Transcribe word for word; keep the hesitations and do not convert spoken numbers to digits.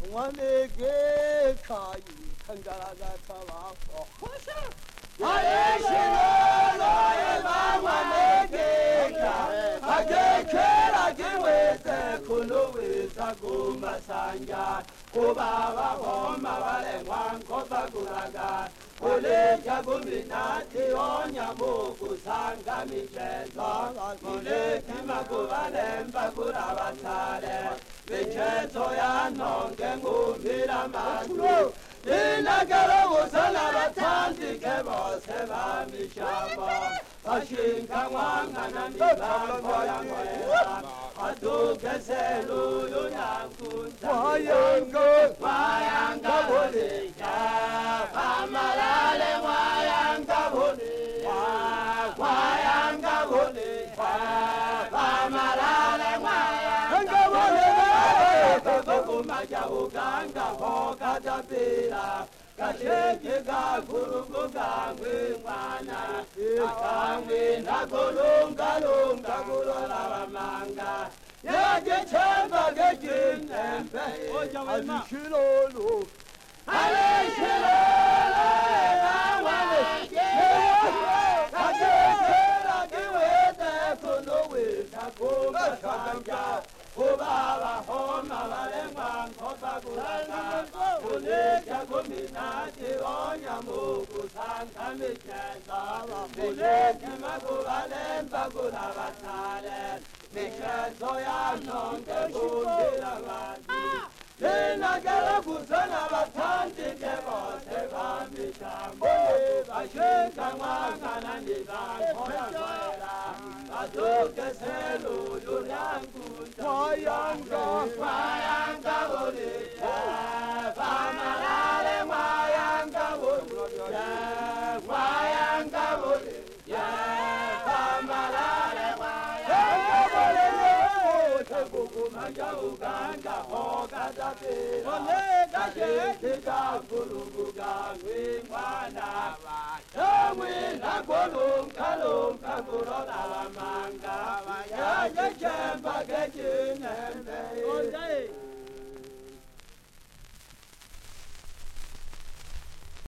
wanege kai kangaraga tabaho ayeshilolo ebawanege agekera kiwete kuloweza kumasanja kubaba homa balengwa nkobaguraga kuleja kuminati onyamuku sanga michezo kulekima kubalemba kurabatale michezo yanonge ngumira matu inagala busana batandike bose bamishamba bashinga mwangana mibango yangoera aduke selulu nankunza wayanga wayanga bolija amalale wayanga bolija wayanga bolija amalale wayanga bolija kukumaja uganga hokatapira kasheke gakurugu gangwe mwana akangwe nakulungalunga kulola bamanga yagechemba gechinembe alishilolo alishilolo awanege kagekera kiwete kunoweza kumasanja kubaba homa balemwa nkobaguraga kuleja kuminati onyamuku sanga micheza milekima kubalemba kurabatale michezo yanonge kumbira bandi inagala kusana batandike bose bamishambo bashenga mwangana nibankoyangoera baduke selulu yankunza wayanga wayanga bolija bamalale wayanga bolija wayanga bolija bamalale wayanga bolija kukumaja uganga hokatapira kashekika kurugugangwe mwana yamwina kulunkalunka kulola bamanga yagechemba gechinembe